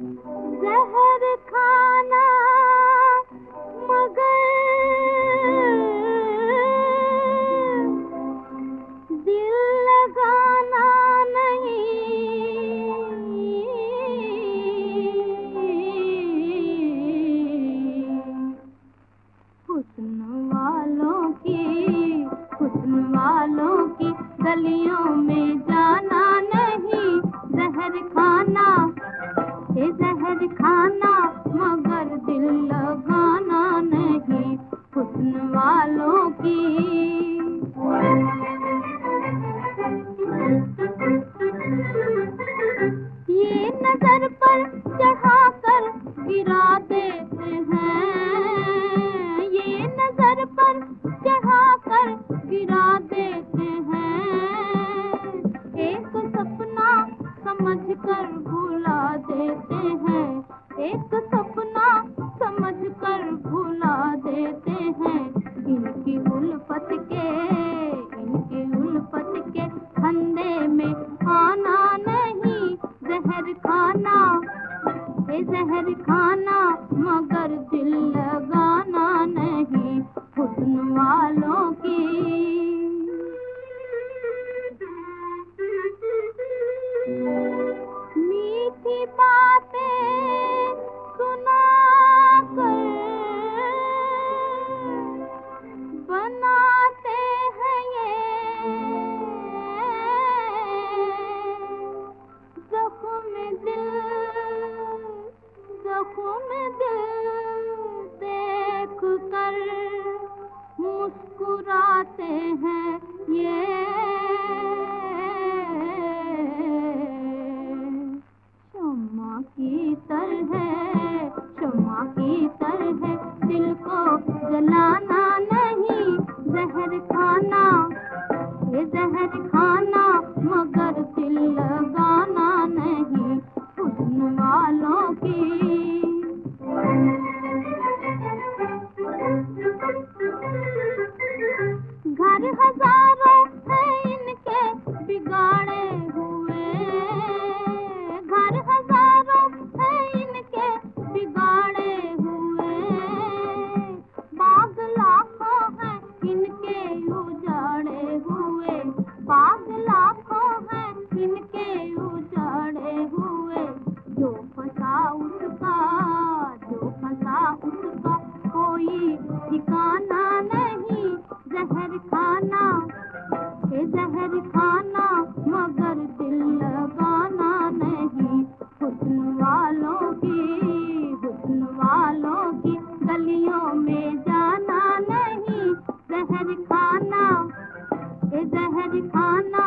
जहर खाना मगर दिल लगाना नहीं। हुस्न वालों की गलियों में जाना नहीं। जहर खाना ये जहर खाना मगर दिल लगाना नहीं। हुस्न वालों की ये नजर पर चढ़ाकर गिरा देते हैं। ये नजर पर चढ़ाकर गिरा देते हैं। एक सपना समझकर भुला देते हैं। एक सपना समझकर भुला देते हैं। इनकी उल्फत के फंदे में आना नहीं। जहर खाना ये जहर खाना मगर दिल लगाना नहीं। हुस्न वालों की मीठी बातें सुनाकर बनाते हैं ये जख्म दिल देख कर मुस्कुराते हैं ये। शम्मा की तरह दिल को जलाना नहीं। जहर खाना ये जहर खाना मगर दिल लगाना नहीं। हुस्न वालों की घर हजारों हैं इनके बिगाड़े हुए। घर हजारों हैं इनके बिगाड़े हुए। बाग लाखों हैं इनके उजाड़े हुए। बाग लाखों हैं इनके उजाड़े हुए। जो फंसा उसका कोई ठिकाना नहीं। जहर खाना ये जहर खाना मगर दिल लगाना नहीं। हुस्न वालों की गलियों में जाना नहीं। जहर खाना ये जहर खाना